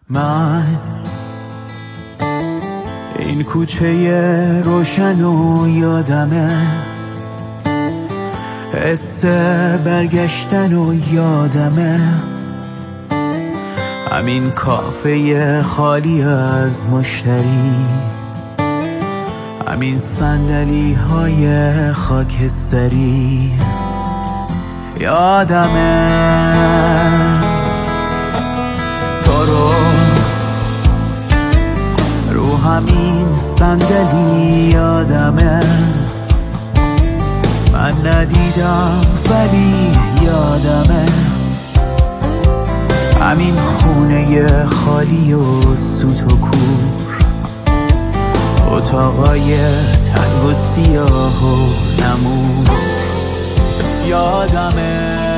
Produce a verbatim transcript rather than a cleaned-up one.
من این کوچه روشن و یادمه، حس برگشتن و یادمه، همین کافه خالی از مشتری، همین صندلی های خاکستری. یادمه تو رو رو همین صندلی، یادمه من ندیدم ولی یادمه، همین خونه خالی و سوت و کور، اتاقای تنگ و سیاه و نمور. یادمه